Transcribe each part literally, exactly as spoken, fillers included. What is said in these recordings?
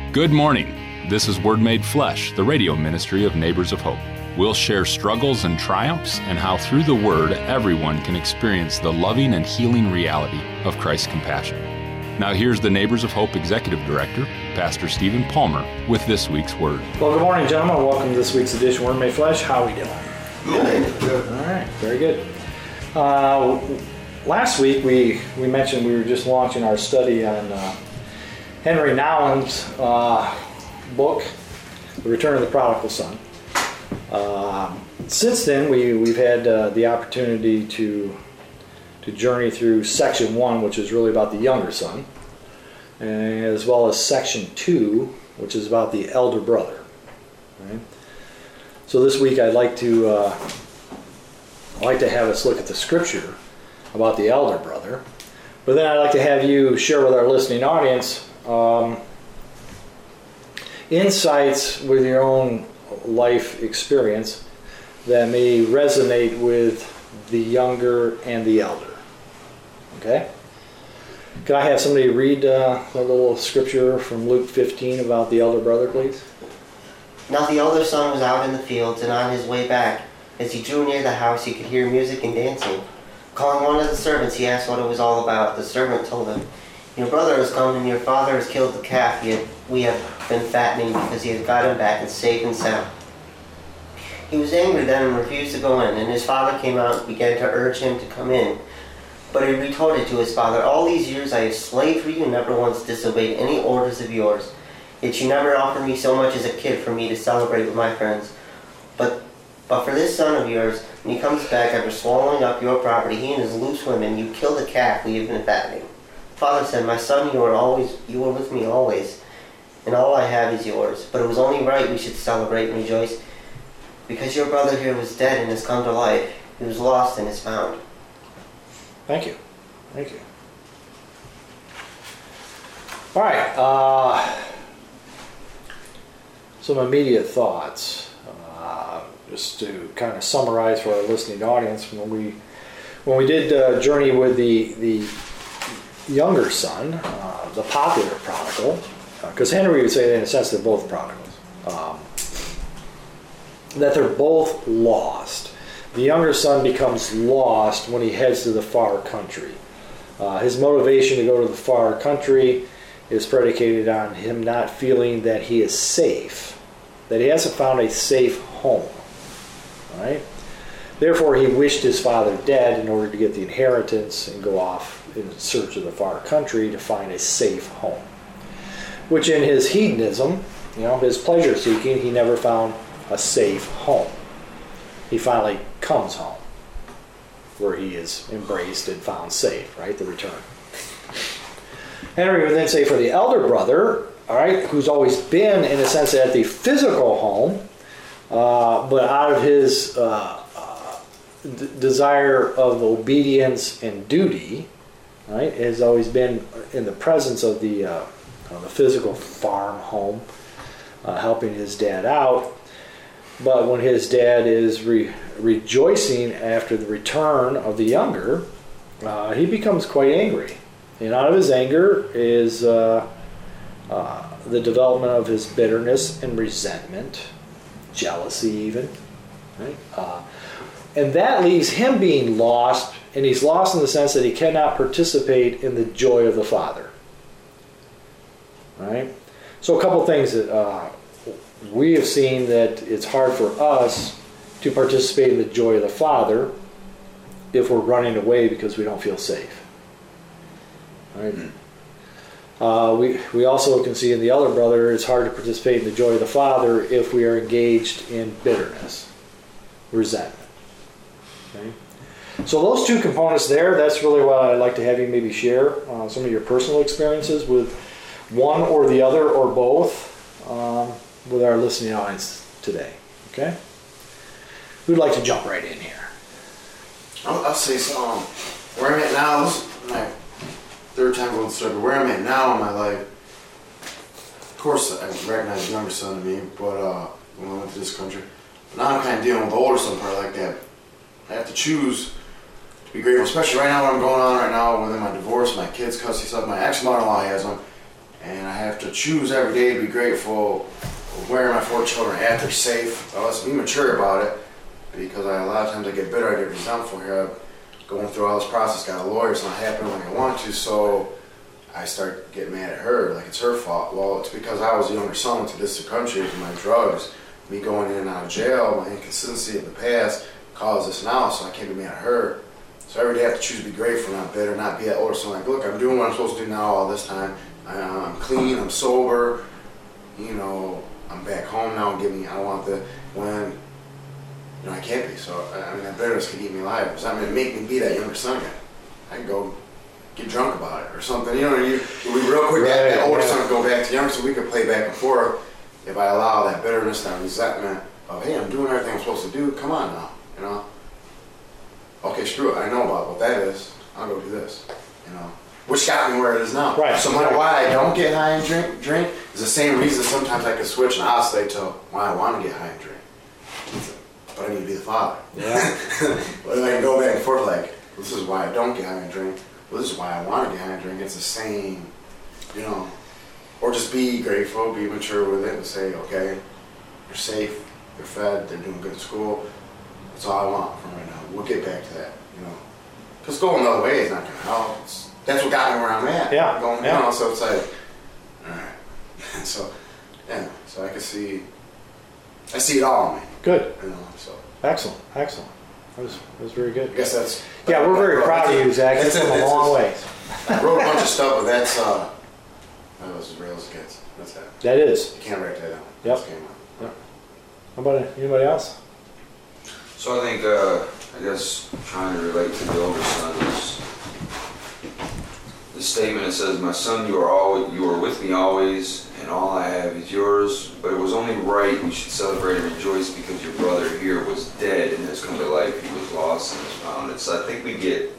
Good morning. This is Word Made Flesh, the radio ministry of Neighbors of Hope. We'll share struggles and triumphs and how through the Word everyone can experience the loving and healing reality of Christ's compassion. Now here's the Neighbors of Hope Executive Director, Pastor Stephen Palmer, with this week's Word. Well, good morning, gentlemen. Welcome to this week's edition of Word Made Flesh. How are we doing? Good. Good. All right. Very good. Uh, last week we, we mentioned we were just launching our study on uh, Henry Nouwen's uh, book, The Return of the Prodigal Son. Uh, since then, we, we've had uh, the opportunity to to journey through section one, which is really about the younger son, and as well as section two, which is about the elder brother. Right? So this week, I'd like to uh, I'd like to have us look at the scripture about the elder brother, but then I'd like to have you share with our listening audience um, insights with your own life experience that may resonate with the younger and the elder. Okay? Could I have somebody read uh, a little scripture from Luke fifteen about the elder brother, please? Now the elder son was out in the fields, and on his way back, as he drew near the house, he could hear music and dancing. Calling one of the servants, he asked what it was all about. The servant told him, "Your brother has come, and your father has killed the calf he had, we have been fattening, because he had got him back and safe and sound." He was angry then and refused to go in, and his father came out and began to urge him to come in. But he retorted to his father, "All these years I have slaved for you and never once disobeyed any orders of yours. Yet you never offered me so much as a kid for me to celebrate with my friends. But but for this son of yours, when he comes back after swallowing up your property, he and his loose women, you killed the calf we have been fattening." Father said, "My son, you are always you are with me always, and all I have is yours. But it was only right we should celebrate and rejoice, because your brother here was dead and has come to life. He was lost and is found." Thank you. Thank you. All right. Uh, some immediate thoughts. Uh, just to kind of summarize for our listening audience, when we when we did uh, journey with the the younger son, uh, the popular prodigal, because uh, Henry would say that in a sense they're both prodigals, um, that they're both lost. The younger son becomes lost when he heads to the far country. Uh, his motivation to go to the far country is predicated on him not feeling that he is safe, that he hasn't found a safe home. Right? Therefore, he wished his father dead in order to get the inheritance and go off in search of the far country to find a safe home. Which in his hedonism, you know, his pleasure seeking, he never found a safe home. He finally comes home, where he is embraced and found safe, right? The return. Henry would then say for the elder brother, all right, who's always been, in a sense, at the physical home, uh, but out of his uh, uh, d- desire of obedience and duty, right, has always been in the presence of the, uh, of the physical farm home, uh, helping his dad out. But when his dad is re- rejoicing after the return of the younger, uh, he becomes quite angry. And out of his anger is uh, uh, the development of his bitterness and resentment, jealousy even. Right? Uh, and that leaves him being lost, and he's lost in the sense that he cannot participate in the joy of the Father. Right? So a couple things that... Uh, we have seen that it's hard for us to participate in the joy of the Father if we're running away because we don't feel safe. Right? Mm-hmm. Uh, we we also can see in the elder brother it's hard to participate in the joy of the Father if we are engaged in bitterness, resentment. Okay? So those two components there, that's really what I'd like to have you maybe share, uh, some of your personal experiences with one or the other or both. Um, with our listening audience today. Okay? Who'd like to jump right in here? I'll, I'll say some. Where I'm at now, this is my third time going to start, but where I'm at now in my life, of course I recognize the younger son of me, but uh, when I went to this country, but now I'm kind of dealing with the older son part like that. I have to choose to be grateful, especially right now what I'm going on right now within my divorce, my kids' custody stuff, my ex-mother-in-law has one. and I have to choose every day to be grateful where my four children are at. They're safe. Well, let's be mature about it, because I, a lot of times I get bitter, I get resentful here. I'm going through all this process, got a lawyer, it's not happening like I want to, so I start getting mad at her, like it's her fault. Well, it's because I was a younger son, went to distant countries with my drugs, me going in and out of jail, my inconsistency of the past caused this now, so I can't be mad at her. So every day I have to choose to be grateful, not bitter, not be that older son. Like, look, I'm doing what I'm supposed to do now all this time. I, I'm clean, I'm sober, you know, I'm back home now and giving, I don't want the, when, you know, I can't be. So, I mean, that bitterness can eat me alive. Because I mean, make me be that younger son again. I can go get drunk about it or something. You know, you, we real quick, right, that, that older yeah. son would go back to younger, so we could play back and forth. If I allow that bitterness, that resentment of, hey, I'm doing everything I'm supposed to do, come on now, you know. Okay, screw it, I know about what that is, I'll go do this, you know. Which got me where it is now. Right. So my, why I don't get high and drink, drink is the same reason sometimes I can switch and oscillate to why I want to get high and drink. But I need to be the father. Yeah. But then I can go back and forth like, this is why I don't get high and drink, well, this is why I want to get high and drink. It's the same, you know. Or just be grateful, be mature with it, and say, okay, you're safe, they're fed, they're doing good in school. That's all I want from right now. We'll get back to that, you know. Because going another way is not going to help. It's, that's what got me where I'm at. Yeah. Going, yeah. You know, so it's like, all right. so, yeah, so I can see, I see it all in me. Good. You know, so. Excellent, excellent. That was, that was very good. I guess that's. Yeah, we're very proud of you, Zach. It's come a long way. I wrote a bunch of stuff, but that's, uh, that was as real as it gets. That's that. That is. You can't write that down. Yep. Just came out. Yep. How about anybody else? So I think, uh, I guess, trying to relate to the older son is the statement that says, "My son, you are always, you are with me always, and all I have is yours. But it was only right we should celebrate and rejoice because your brother here was dead and has come to life. He was lost and is found." It's, I think we get,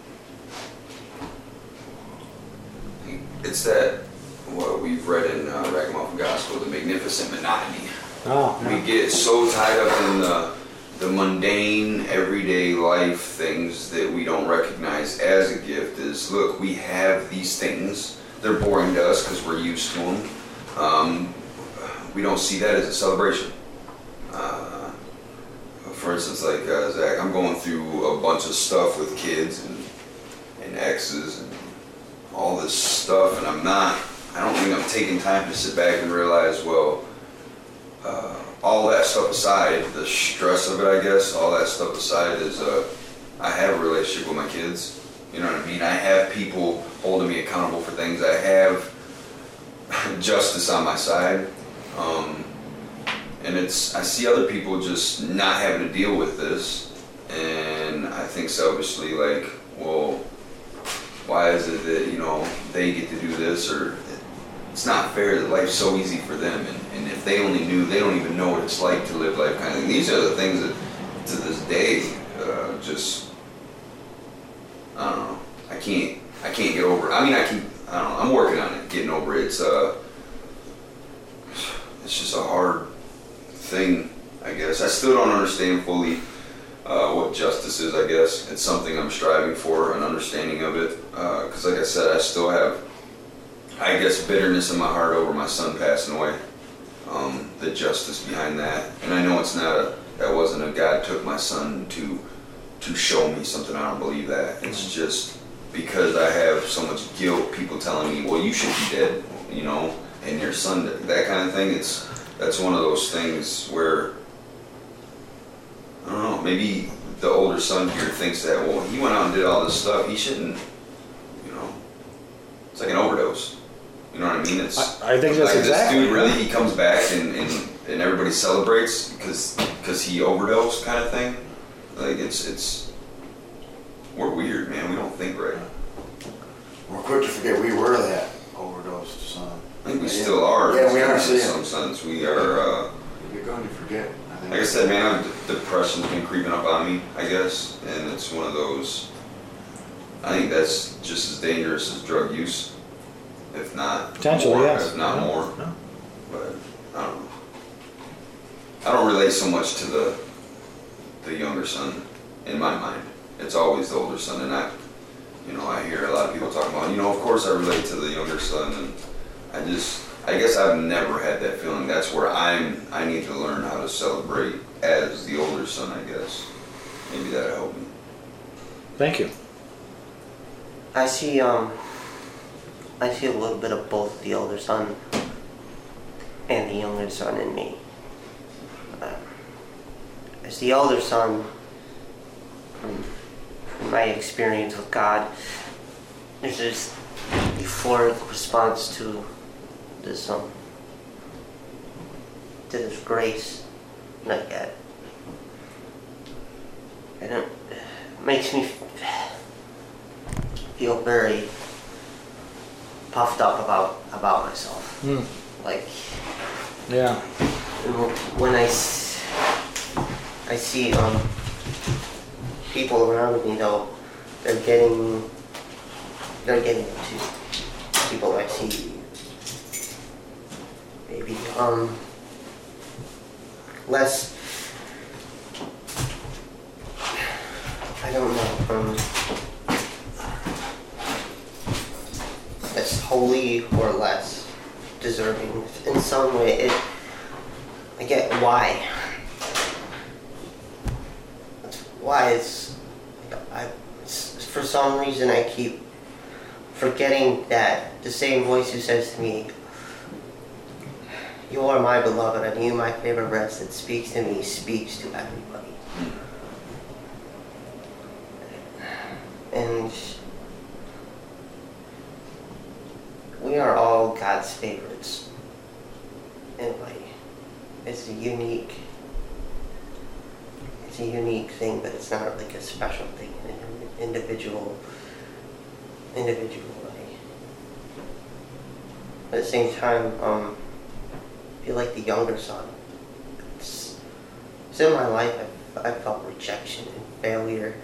it's that what we've read in uh, Ragamuffin Gospel, the magnificent monotony. Oh, We get so tied up in the the mundane, everyday life things that we don't recognize as a gift. Is, look, we have these things. They're boring to us because we're used to them. Um, we don't see that as a celebration. Uh, for instance, like uh, Zach, I'm going through a bunch of stuff with kids and, and exes and all this stuff, and I'm not, I don't think I'm taking time to sit back and realize, well, uh, all that stuff aside, the stress of it, I guess, all that stuff aside is, uh, I have a relationship with my kids. You know what I mean? I have people holding me accountable for things. I have justice on my side. Um, and it's, I see other people just not having to deal with this. And I think selfishly, like, well, why is it that, you know, they get to do this? Or it's not fair that life's so easy for them. And, and if they only knew, they don't even know what it's like to live life kind of thing. These are the things that, to this day, uh, just, I don't know. I can't, I can't get over it. I mean, I can, I don't know. I'm working on it, getting over it. It's, uh, it's just a hard thing, I guess. I still don't understand fully uh, what justice is, I guess. It's something I'm striving for, an understanding of it. Because, uh, like I said, I still have, I guess, bitterness in my heart over my son passing away. Um, the justice behind that. And I know it's not a, that wasn't a God took my son to to show me something. I don't believe that. It's just because I have so much guilt, people telling me, well, you should be dead, you know, and your son, that kind of thing. It's, that's one of those things where, I don't know, maybe the older son here thinks that, well, he went out and did all this stuff, he shouldn't, you know, it's like an overdose. You know what I mean? It's I, I think that's like exactly. This dude really, he comes back and, and, and everybody celebrates because because he overdosed, kind of thing. Like it's it's we're weird, man. We don't think right. We're quick to forget we were that overdosed son. I think we yeah. still are. Yeah, we are. In So, yeah. some sense, we are. Uh, You're going to forget. I think. like I said, man, d- depression's been creeping up on me, I guess, and it's one of those. I think that's just as dangerous as drug use. If not Potentially, more, yes. if not No, more. no. But I don't know. I don't relate so much to the the younger son in my mind. It's always the older son, and I, you know, I hear a lot of people talking about, you know, of course I relate to the younger son, and I just, I guess I've never had that feeling. That's where I'm, I need to learn how to celebrate as the older son, I guess. Maybe that'll help me. Thank you. I see, um, I see a little bit of both the older son and the younger son in me. Uh, as the older son, from, from my experience with God, there's this euphoric response to this, um, to this grace that I get. And it makes me feel very puffed up about about myself. Mm. Like, Yeah. when I, s- I see um, people around me, though, they're getting, they're getting into people I see, maybe um, less, I don't know, um, less holy or less deserving. In some way, it, I get why. That's why it's, I, it's, for some reason I keep forgetting that the same voice who says to me, "You are my beloved and you my favorite rest," that speaks to me, speaks to everybody. And we are all God's favorites in a way. It's a unique, it's a unique thing, but it's not like a special thing in an individual, individual way. At the same time, um, I feel like the younger son. It's, it's in my life I've, I've felt rejection and failure.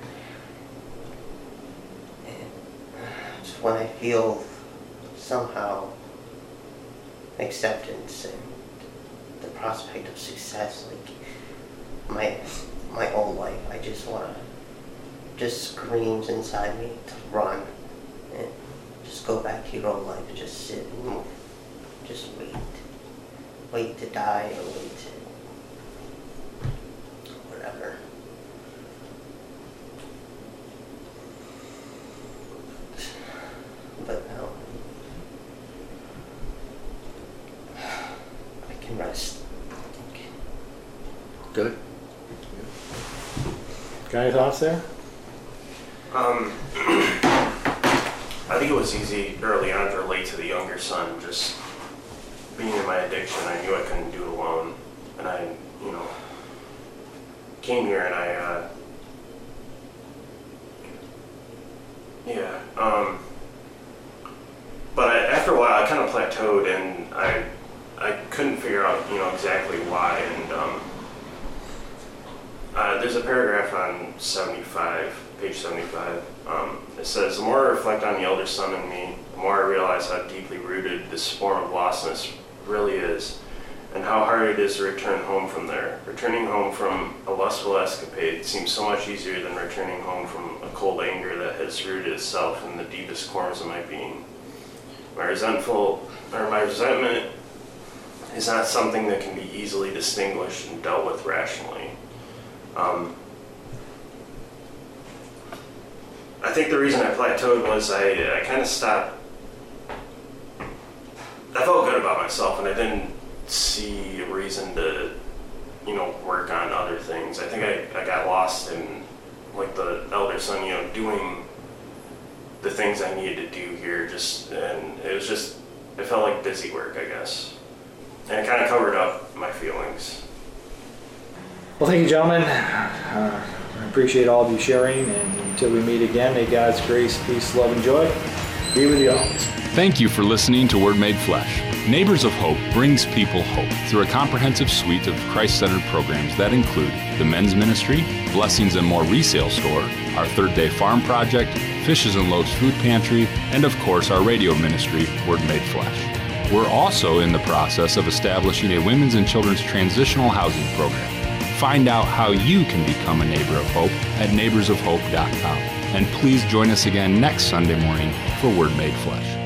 And it's when I feel somehow acceptance and the prospect of success, like my my old life, I just want to, just screams inside me to run and just go back to your old life and just sit and just wait, wait to die or wait to whatever. But no. I can rest. Good. Got any thoughts there? Um, I think it was easy early on to relate to the younger son. Just being in my addiction, I knew I couldn't do it alone, and I, you know, came here and I, uh, yeah. Um, but I, after a while, I kind of plateaued, and I, I couldn't figure out, you know, exactly why. And um, uh, there's a paragraph on seventy-five, page seventy-five. Um, it says, "The more I reflect on the elder son in me, the more I realize how deeply rooted this form of lostness really is, and how hard it is to return home from there. Returning home from a lustful escapade seems so much easier than returning home from a cold anger that has rooted itself in the deepest corners of my being. My resentful, or my resentment is not something that can be easily distinguished and dealt with rationally. Um, I think the reason I plateaued was I, I kind of stopped. I felt good about myself, and I didn't see a reason to, you know, work on other things. I think I, I got lost in, like the elder son, you know, doing the things I needed to do here, just, and it was just, it felt like busy work, I guess. And it kind of covered up my feelings. Well, thank you, gentlemen. Uh, I appreciate all of you sharing, and until we meet again, may God's grace, peace, love, and joy be with you always. Thank you for listening to Word Made Flesh. Neighbors of Hope brings people hope through a comprehensive suite of Christ-centered programs that include the men's ministry, Blessings and More resale store, our Third Day Farm Project, Fishes and Loaves Food Pantry, and of course our radio ministry, Word Made Flesh. We're also in the process of establishing a women's and children's transitional housing program. Find out how you can become a neighbor of hope at neighbors of hope dot com. And please join us again next Sunday morning for Word Made Flesh.